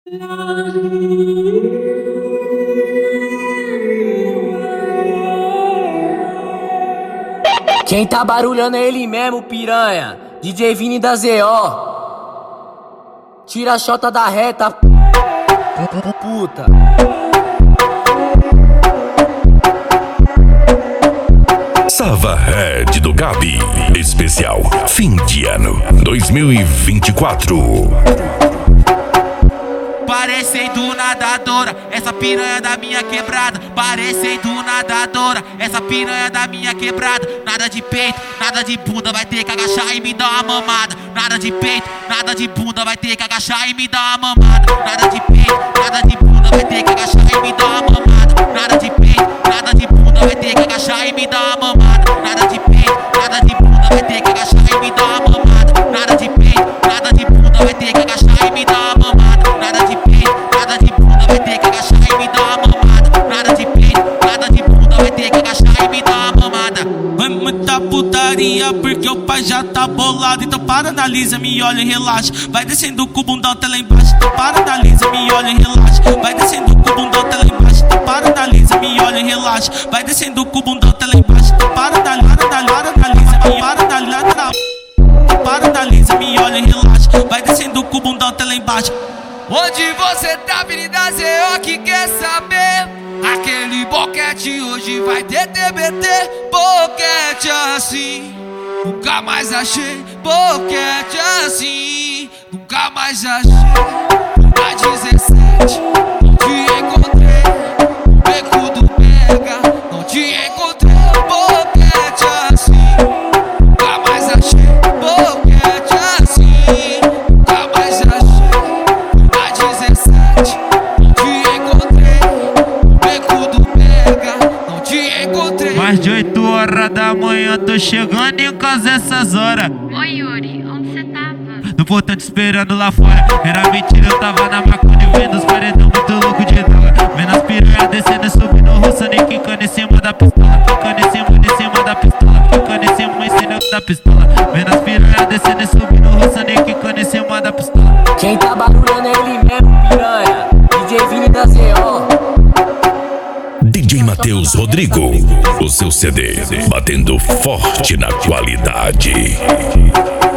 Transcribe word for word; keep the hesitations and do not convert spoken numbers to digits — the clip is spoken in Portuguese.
Quem tá barulhando é ele mesmo, piranha. D J Vini da Z O. Tira a chota da reta, puta. Sava Red do Gabi. Especial fim de ano dois mil e vinte e quatro. Parecendo nadadora, essa piranha da minha quebrada. Parecendo nadadora, essa piranha da minha quebrada. Nada de peito, nada de bunda, vai ter que agachar e me dar uma mamada. Nada de peito, nada de bunda, vai ter que agachar e me dar uma mamada. Nada de peito, nada de bunda, vai ter que agachar e me dar uma mamada. Nada de peito, nada de bunda, vai ter que agachar e me dar uma mamada. Nada de peito, nada de bunda, vai ter que agachar e me dar uma mamada. Nada de peito, nada de bunda, vai ter que agachar e me dar uma mamada. Nada de peito, nada de bunda, vai ter que agachar e me dar uma mamada. Nada de peito, nada de bunda, vai ter que agachar e me dar uma mamada. É muita putaria porque o pai já tá bolado. Então para, analisa, me olha e relaxa. Vai descendo com o bundão até lá embaixo. Então para, analisa, me olha e relaxa. Vai descendo com o bundão até lá embaixo. Então para, analisa, me olha e relaxa. Vai descendo com o bundão até lá embaixo. Então para, analisa, analisa, me para, analisa, para, analisa, me olha e relaxa. Vai descendo com o bundão até lá embaixo. Onde você tá, Avenida Z O, que quer saber? Aquele boquete hoje vai ter T B T. Boquete assim, nunca mais achei. Boquete assim, nunca mais achei. Na dezessete, não te encontrei. No beco do Mega, não te encontrei. Boquete assim, nunca mais achei. Boquete assim, nunca mais achei. Na dezessete, não te encontrei. No beco do Mega, não te encontrei. Mais de oito horas da manhã, tô chegando em casa essas horas. Oi, Yuri, onde você tava? No portão te esperando lá fora. Era mentira, eu tava na Macone vendo os paredão muito louco de droga. Vendo as piranhas descendo e subindo, roçando e quicando em cima da pistola. Quicando em cima, em cima da pistola. Quicando em cima, em cima da pistola. Vendo as piranhas descendo e subindo, roçando e quicando em cima da pistola. Quem tá barulhando é ele mesmo, piranha. D J Vini da Z O. D J Matheus Rodrigo. O seu C D batendo forte na qualidade.